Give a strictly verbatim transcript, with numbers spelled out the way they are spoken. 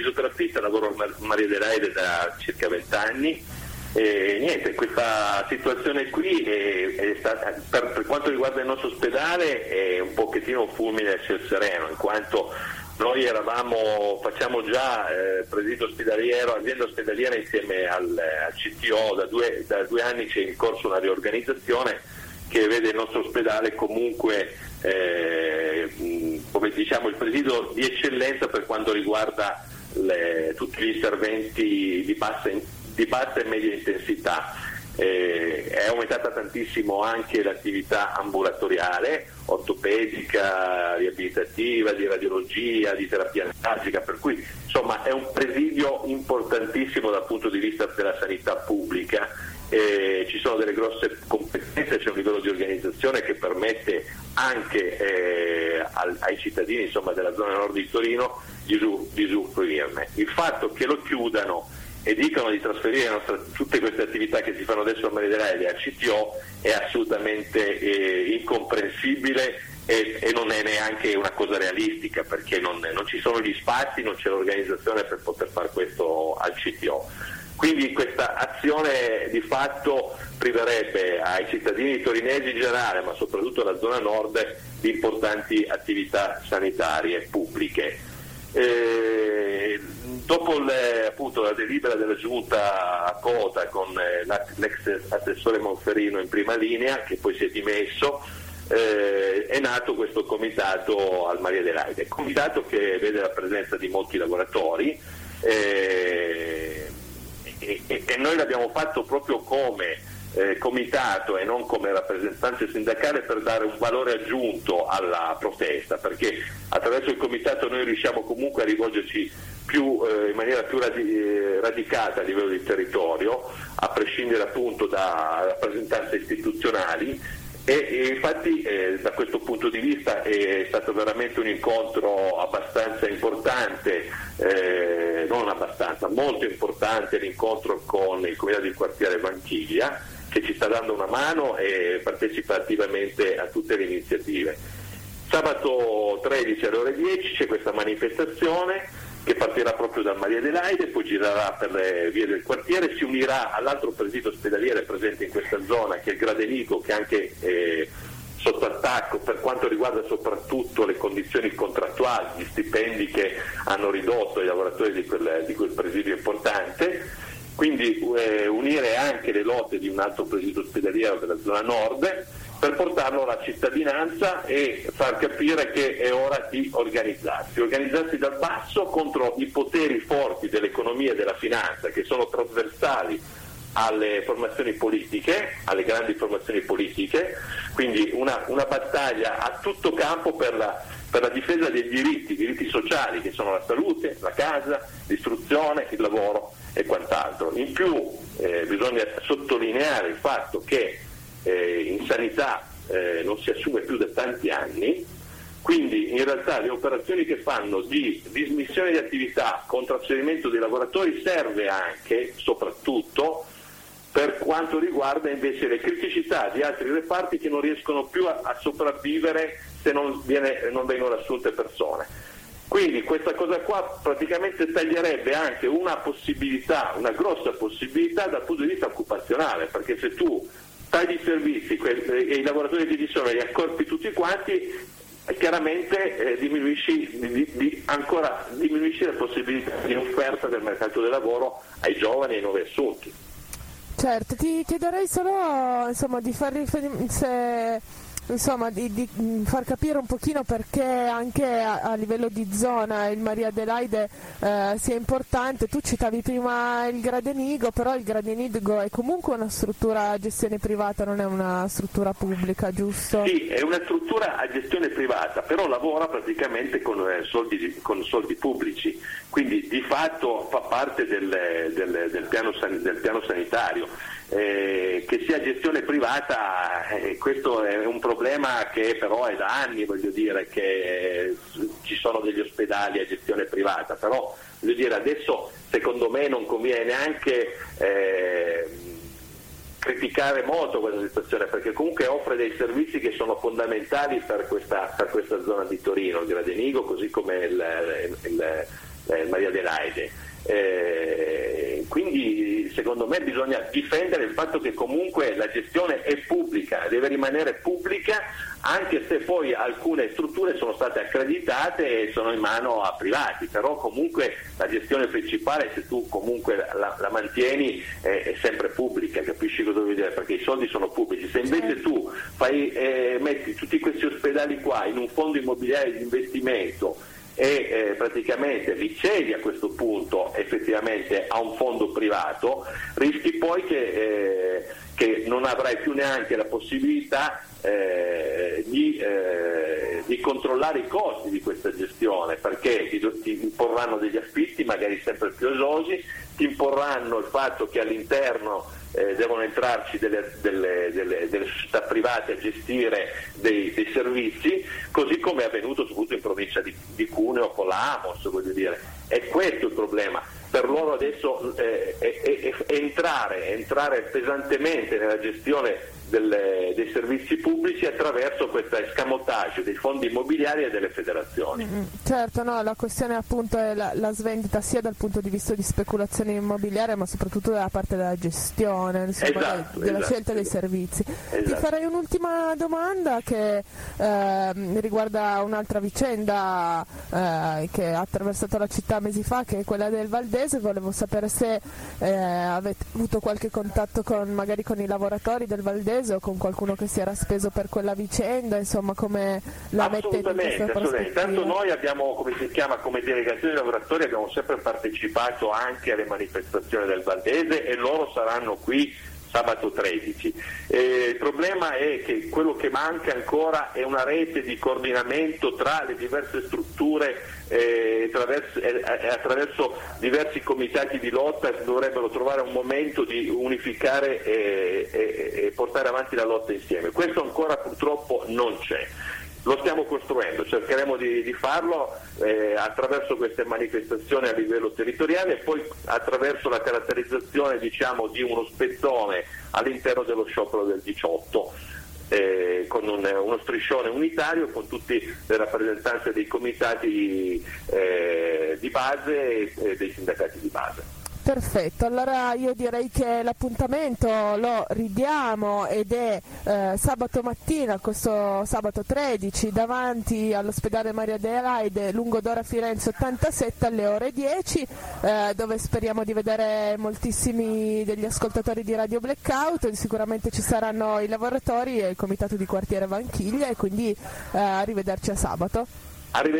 fisioterapista, lavoro al Maria Adelaide da circa vent'anni. E niente, questa situazione qui è, è stata, per, per quanto riguarda il nostro ospedale, è un pochettino un fulmine a ciel sereno, in quanto noi eravamo, facciamo già eh, presidio ospedaliero, azienda ospedaliera insieme al, al C T O, da due, da due anni c'è in corso una riorganizzazione che vede il nostro ospedale comunque eh, come diciamo il presidio di eccellenza per quanto riguarda le, tutti gli interventi di bassa di bassa e media intensità. Eh, è aumentata tantissimo anche l'attività ambulatoriale, ortopedica, riabilitativa, di radiologia, di terapia antalgica, per cui insomma è un presidio importantissimo dal punto di vista della sanità pubblica. Eh, ci sono delle grosse competenze, c'è un livello di organizzazione che permette anche eh, al, ai cittadini insomma, della zona nord di Torino di, di usufruirne. Il fatto che lo chiudano e dicono di trasferire nostra, tutte queste attività che si fanno adesso a Maria Adelaide al C T O è assolutamente eh, incomprensibile e, e non è neanche una cosa realistica, perché non, non ci sono gli spazi, non c'è l'organizzazione per poter fare questo al C T O. Quindi questa azione di fatto priverebbe ai cittadini torinesi in generale, ma soprattutto alla zona nord, di importanti attività sanitarie pubbliche. Eh, dopo le, appunto, la delibera della giunta a Cota con eh, l'ex assessore Monferino in prima linea, che poi si è dimesso, eh, è nato questo comitato al Maria Adelaide, comitato che vede la presenza di molti lavoratori eh, e, e, e noi l'abbiamo fatto proprio come Eh, comitato e non come rappresentanza sindacale per dare un valore aggiunto alla protesta, perché attraverso il comitato noi riusciamo comunque a rivolgerci più, eh, in maniera più radi- eh, radicata a livello di territorio, a prescindere appunto da rappresentanze istituzionali e, e infatti eh, da questo punto di vista è stato veramente un incontro abbastanza importante, eh, non abbastanza, molto importante l'incontro con il comitato di quartiere Vanchiglia, che ci sta dando una mano e partecipa attivamente a tutte le iniziative. Sabato tredici alle ore dieci c'è questa manifestazione che partirà proprio da Maria Adelaide, poi girerà per le vie del quartiere, si unirà all'altro presidio ospedaliere presente in questa zona, che è il Gradenigo, che è anche eh, sotto attacco per quanto riguarda soprattutto le condizioni contrattuali, gli stipendi che hanno ridotto i lavoratori di quel, di quel presidio importante. Quindi eh, unire anche le lotte di un altro presidio ospedaliero della zona nord per portarlo alla cittadinanza e far capire che è ora di organizzarsi, organizzarsi dal basso contro i poteri forti dell'economia e della finanza, che sono trasversali alle formazioni politiche, alle grandi formazioni politiche, quindi una, una battaglia a tutto campo per la, per la difesa dei diritti, diritti sociali, che sono la salute, la casa, l'istruzione, il lavoro e quant'altro. In più eh, bisogna sottolineare il fatto che eh, in sanità eh, non si assume più da tanti anni, quindi in realtà le operazioni che fanno di dismissione di attività con trasferimento dei lavoratori serve anche, soprattutto, per quanto riguarda invece le criticità di altri reparti che non riescono più a, a sopravvivere se non, viene, non vengono assunte persone. Quindi questa cosa qua praticamente taglierebbe anche una possibilità, una grossa possibilità dal punto di vista occupazionale, perché se tu tagli i servizi e i lavoratori che ci sono li accorpi tutti quanti, chiaramente eh, diminuisci, di, di, ancora diminuisci la possibilità di offerta del mercato del lavoro ai giovani e ai nuovi assunti. Certo, ti chiederei solo insomma, di far riferimento se... Insomma, di, di far capire un pochino perché anche a, a livello di zona il Maria Adelaide eh, sia importante. Tu citavi prima il Gradenigo, però il Gradenigo è comunque una struttura a gestione privata, non è una struttura pubblica, giusto? Sì, è una struttura a gestione privata, però lavora praticamente con, eh, soldi, con soldi pubblici, quindi di fatto fa parte del, del, del, piano, del piano sanitario. Eh, che sia gestione privata, eh, questo è un problema che però è da anni, voglio dire, che eh, ci sono degli ospedali a gestione privata, però voglio dire adesso secondo me non conviene neanche eh, criticare molto questa situazione, perché comunque offre dei servizi che sono fondamentali per questa, per questa zona di Torino, il Gradenigo, così come il, il, il eh, Maria Adelaide. Eh, quindi secondo me bisogna difendere il fatto che comunque la gestione è pubblica, deve rimanere pubblica, anche se poi alcune strutture sono state accreditate e sono in mano a privati, però comunque la gestione principale, se tu comunque la, la mantieni, è, è sempre pubblica, capisci cosa vuol dire? Perché i soldi sono pubblici. Se invece tu fai, eh, metti tutti questi ospedali qua in un fondo immobiliare di investimento e eh, praticamente li cedi a questo punto effettivamente a un fondo privato, rischi poi che, eh, che non avrai più neanche la possibilità eh, di, eh, di controllare i costi di questa gestione, perché ti, ti imporranno degli affitti magari sempre più esosi, ti imporranno il fatto che all'interno Eh, devono entrarci delle, delle, delle, delle società private a gestire dei, dei servizi, così come è avvenuto soprattutto in provincia di, di Cuneo con la Amos, voglio dire. È questo il problema. Per loro adesso eh, è, è, è entrare, entrare pesantemente nella gestione delle, dei servizi pubblici attraverso questo escamotage dei fondi immobiliari e delle federazioni. Mm, certo, no, la questione appunto è la, la svendita sia dal punto di vista di speculazione immobiliare, ma soprattutto dalla parte della gestione, insomma, esatto, della esatto, scelta dei servizi. Esatto. Ti farei un'ultima domanda che eh, riguarda un'altra vicenda eh, che ha attraversato la città mesi fa, che è quella del Valdese. Volevo sapere se eh, avete avuto qualche contatto con magari con i lavoratori del Valdese o con qualcuno che si era speso per quella vicenda, insomma, come la mette in questa prospettiva? Tanto noi abbiamo, come si chiama, come delegazione dei lavoratori abbiamo sempre partecipato anche alle manifestazioni del Valdese e loro saranno qui sabato tredici. Eh, il problema è che quello che manca ancora è una rete di coordinamento tra le diverse strutture eh, attraverso, eh, attraverso diversi comitati di lotta che dovrebbero trovare un momento di unificare e, e, e portare avanti la lotta insieme. Questo ancora purtroppo non c'è. Lo stiamo costruendo, cercheremo di, di farlo eh, attraverso queste manifestazioni a livello territoriale e poi attraverso la caratterizzazione, diciamo, di uno spezzone all'interno dello sciopero del diciotto, eh, con un, uno striscione unitario con tutte le rappresentanze dei comitati eh, di base e dei sindacati di base. Perfetto, allora io direi che l'appuntamento lo ridiamo ed è eh, sabato mattina, questo sabato tredici, davanti all'ospedale Maria Adelaide, lungo Dora Firenze ottantasette alle ore dieci, eh, dove speriamo di vedere moltissimi degli ascoltatori di Radio Blackout. Sicuramente ci saranno i lavoratori e il comitato di quartiere Vanchiglia, e quindi eh, arrivederci a sabato. Arrivederci.